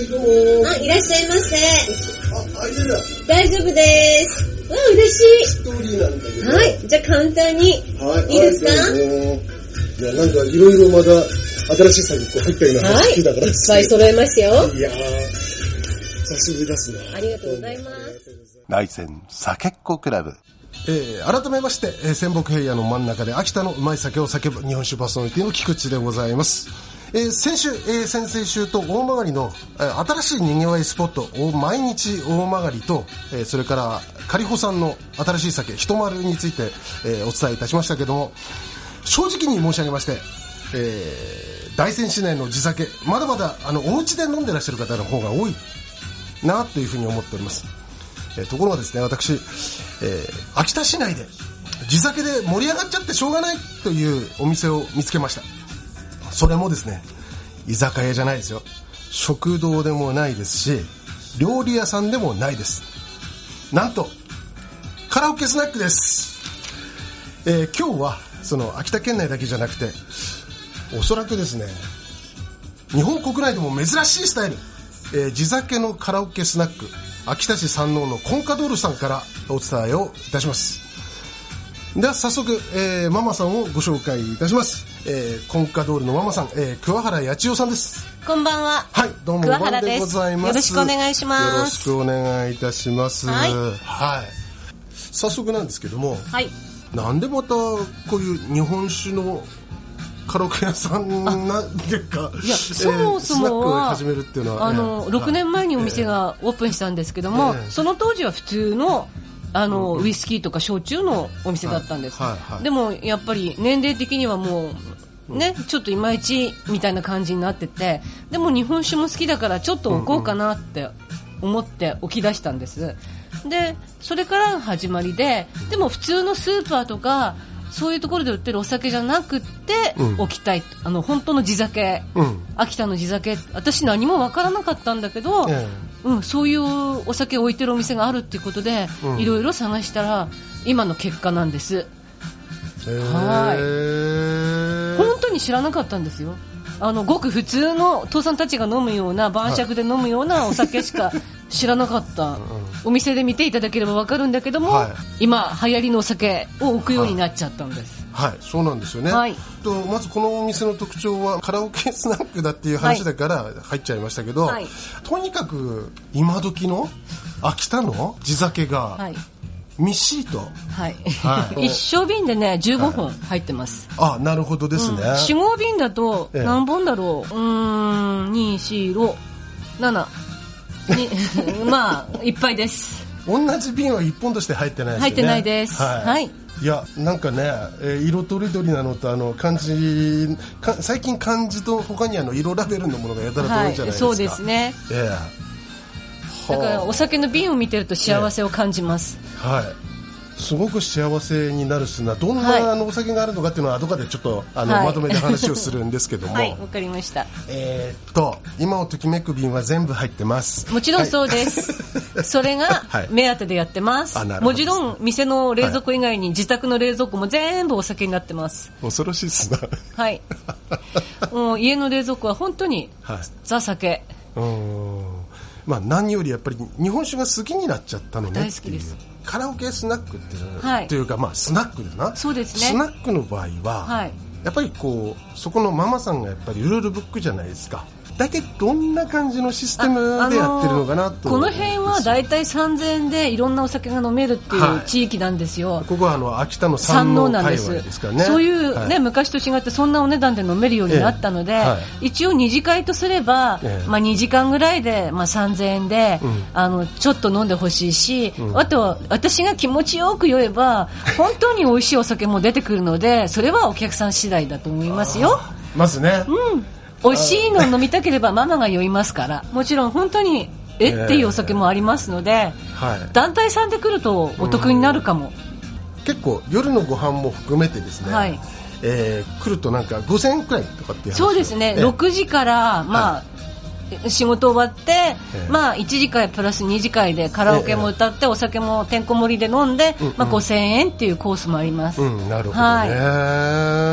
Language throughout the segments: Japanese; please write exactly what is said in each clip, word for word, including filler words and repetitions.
どうも。 あ、いらっしゃいませ。 あ、あれだ。 大丈夫です。わあ、嬉しい。 ストーリーなんだけど。 はい、じゃあ簡単に。はい。いいですか？はい、 いや、なんかいろいろまだ新しい作品入ったような話好きだから。 はい、いっぱい揃えますよ。 いやー、久しぶりですね。 ありがとうございます。 内戦酒っ子クラブ。 えー、改めまして、えー、仙北平野の真ん中で秋田のうまい酒を叫ぶ日本酒パーソナリティの菊池でございます。えー、先週、えー、先々週と大曲の、えー、新しいにぎわいスポット毎日大曲と、えー、それからカリホさんの新しい酒ひとまるについて、えー、お伝えいたしましたけども、正直に申し上げまして、えー、大仙市内の地酒まだまだあのお家で飲んでらっしゃる方の方が多いなというふうに思っております。えー、ところがですね、私、えー、秋田市内で地酒で盛り上がっちゃってしょうがないというお店を見つけました。それもですね、居酒屋じゃないですよ、食堂でもないですし料理屋さんでもないです。なんとカラオケスナックです。えー、今日はその秋田県内だけじゃなくて、おそらくですね、日本国内でも珍しいスタイル、えー、地酒のカラオケスナック秋田市山王のコンカドールさんからお伝えをいたします。では早速、えー、ママさんをご紹介いたします。えー、コンカドールのママさん、えー、桑原八千代さんです。 こんばんは。 はい、どうも桑原です。 でございます。 よろしくお願いします。 よろしくお願いいたします。 はい、 はい、早速なんですけども、 はい、 なんでまたこういう日本酒のカラオケ屋さんなんでか、 いや、そもそもは、 始めるっていうのは、 あの、えー、ろくねんまえにお店がオープンしたんですけども、えー、その当時は普通のあの、うん、ウイスキーとか焼酎のお店だったんです、はいはいはい、でもやっぱり年齢的にはもうね、うん、ちょっといまいちみたいな感じになってて、でも日本酒も好きだからちょっと置こうかなって思って置き出したんです。でそれから始まりで、でも普通のスーパーとかそういうところで売ってるお酒じゃなくって置きたい、うん、あの本当の地酒、うん、秋田の地酒、私何も分からなかったんだけど、ええ、うん、そういうお酒を置いてるお店があるっていうことで、うん、いろいろ探したら今の結果なんです。はい、本当に知らなかったんですよ。あのごく普通の父さんたちが飲むような晩酌で飲むようなお酒しか知らなかった、はい、お店で見ていただければ分かるんだけども、はい、今流行りのお酒を置くようになっちゃったんです。 はい、はい、そうなんですよね、 はい、 とまずこのお店の特徴はカラオケスナックだっていう話だから入っちゃいましたけど、はい、とにかく今時の秋田の地酒が、はい、みっしりと、 はいはい、一升瓶でねじゅうごほん入ってます、 はい、あ、なるほどですね、うん、よん、 ご瓶だと何本だろう、ええ、うーんに、よん、ななまあいっぱいです。 同じ瓶はいっぽんとして入ってないですよね。 入ってないです、はいはい、 いやなんかね、えー、色とりどりなのとあの漢字か最近漢字と他にあの色ラベルのものがやたらと多いじゃないですか、 はい、そうですね、 えー、だからお酒の瓶を見てると幸せを感じます、 えー、はい、すごく幸せになるすな。どんな、はい、あのお酒があるのかっていうのは後からちょっとあの、はい、まとめて話をするんですけどもはい、わかりました。 えー、っと今をときめく瓶は全部入ってます。 もちろんそうです、はい、それが目当てでやってます、はい、もちろん店の冷蔵庫以外に自宅の冷蔵庫も全部お酒になってます。 恐ろしいっすなはいもう家の冷蔵庫は本当に、はい、ザ酒。 うーん、まあ、何よりやっぱり日本酒が好きになっちゃったのね。 大好きです。 カラオケスナックっていう、 はい、 というか、まあ、スナックだな。 そうですね。 スナックの場合は、はい、やっぱりこうそこのママさんがやっぱりルールブックじゃないですか。大体どんな感じのシステムでやってるのかなと。 この辺は大体さんぜんえんでいろんなお酒が飲めるっていう地域なんですよ、はい、 ここはあの秋田の山王界隈ですからね。 そういう、ね、はい、昔と違ってそんなお値段で飲めるようになったので、えーはい、一応二次会とすれば、えーまあ、にじかんぐらいで、まあ、さんぜんえんで、うん、あのちょっと飲んでほしいし、うん、あとは私が気持ちよく酔えば本当に美味しいお酒も出てくるので、それはお客さん次第だと思いますよ。 まずね、 うん、美味しいの飲みたければママが酔いますから、もちろん本当にえっていうお酒もありますので、えーはい、団体さんで来るとお得になるかも。 結構夜のご飯も含めてですね、はい、えー、来るとなんかごせんえんくらいとかっていう話。 そうですね、えー、ろくじから、まあ、はい、仕事終わって、えーまあ、いちじかんプラスにじかんでカラオケも歌って、えー、お酒もてんこ盛りで飲んで、うんうん、まあ、ごせんえんっていうコースもあります、 うん、なるほどね、 はい、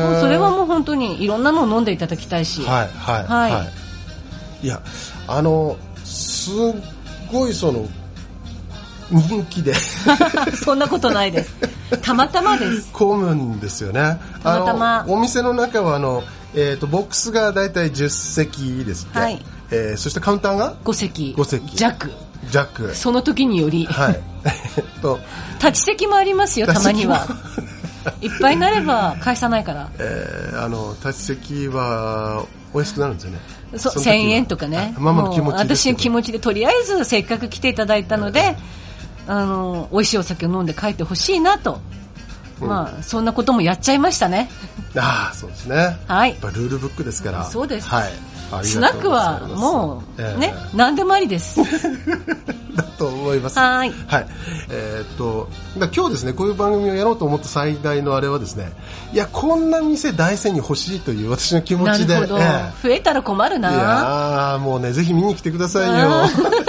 もうそれはもう本当にいろんなのを飲んでいただきたいし、 はいはいはい、はい、いやあのすごいその人気でそんなことないです。たまたまです。 混むんですよね。 たまたまあのお店の中はあの、えー、とボックスがだいたいじゅっ席ですね、はいえー、そしてカウンターがご席ご席弱弱その時により、はいと立ち席もありますよ、たまにはいっぱいになれば返さないから、 えー、あの立ち席はお安くなるんですよね。 そせんえんとかね。 ママの気持ちです。 私の気持ちでとりあえずせっかく来ていただいたので、あの美味しいお酒を飲んで帰ってほしいなと、うん、まあそんなこともやっちゃいましたね。 ああそうですね。 はい。 やっぱルールブックですから。 そうです。 はい。 スナックはもうね、えー、何でもありです。 だと思います。 はい。 はい。えー、っとだ今日ですねこういう番組をやろうと思った最大のあれはですね、いやこんな店大山に欲しいという私の気持ちで。 なるほど。えー、増えたら困るな。 いやもうねぜひ見に来てくださいよ。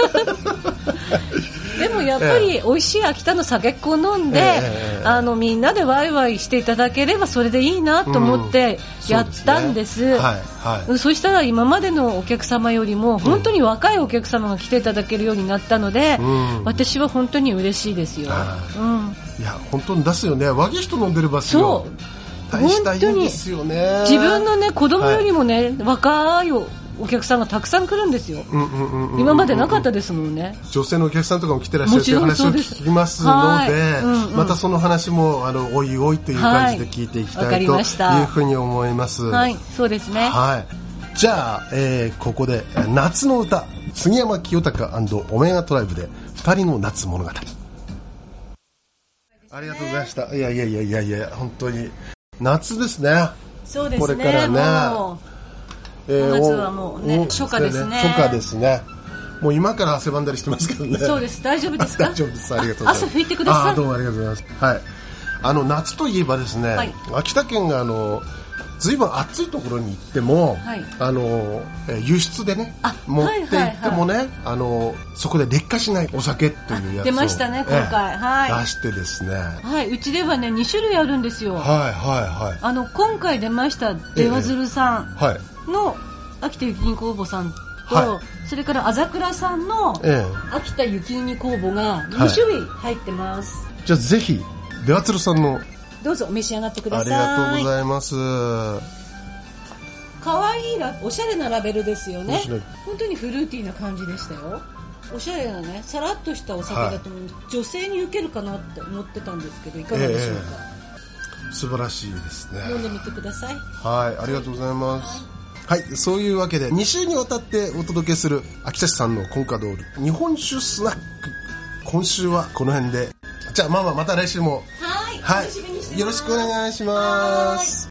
でもやっぱり美味しい秋田の酒っこ飲んで、えー、あのみんなでワイワイしていただければそれでいいなと思ってやったんです。うん、 そうですね。はいはい。そしたら今までのお客様よりも本当に若いお客様が来ていただけるようになったので、うん、私は本当に嬉しいですよ。うん、 いや本当に出すよね。若い人飲んでる場所。そう。大したいいんですよね。 自分のね子供よりもね、はい、若いお客さんがたくさん来るんですよ。今までなかったですもんね。 女性のお客さんとかも来てらっしゃるという話を聞きますので、うんうん、またその話もあのおいおいという感じで聞いていきたい、はい、というふうに思います。 はい、そうですね。 はい。じゃあ、えー、ここで夏の歌杉山清隆&オメガトライブで二人の夏物語。ありがとうございました。いやいやいやいやいや本当に夏ですね。 そうですね。 これからね。 もうえー、夏はもうね初夏ですね。 初夏ですね。もう今から汗ばんだりしてますけどね。 そうです。大丈夫ですか？ 大丈夫です。ありがとうございます。 汗拭いてください。 あどうもありがとうございます。はい。あの夏といえばですね、はい、秋田県があのずいぶん暑いところに行っても、はい、あの輸出でね持って行ってもね、はいはいはい、あのそこで劣化しないお酒というやつを出ましたね今回、えーはい、 出してですね、 はい、うちではねに種類あるんですよ。 はいはいはい。 あの今回出ました出羽鶴さんの秋田雪見工房さんと、はい、それからあざくらさんの秋田雪見工房がに種類入ってます、はい、 じゃあぜひ出羽鶴さんのどうぞ召し上がってください。 ありがとうございます。 可愛いラおしゃれなラベルですよね。本当にフルーティーな感じでしたよ。おしゃれなねさらっとしたお酒だと、はい、女性に受けるかなって思ってたんですけどいかがでしょうか。 えー、素晴らしいですね。 飲んでみてください。 はいありがとうございます。はい、はい、そういうわけでに週にわたってお届けする秋田市さんのコンカドール日本酒スナック、今週はこの辺で。じゃあママまた来週もはい、 はい、よろしくお願いします。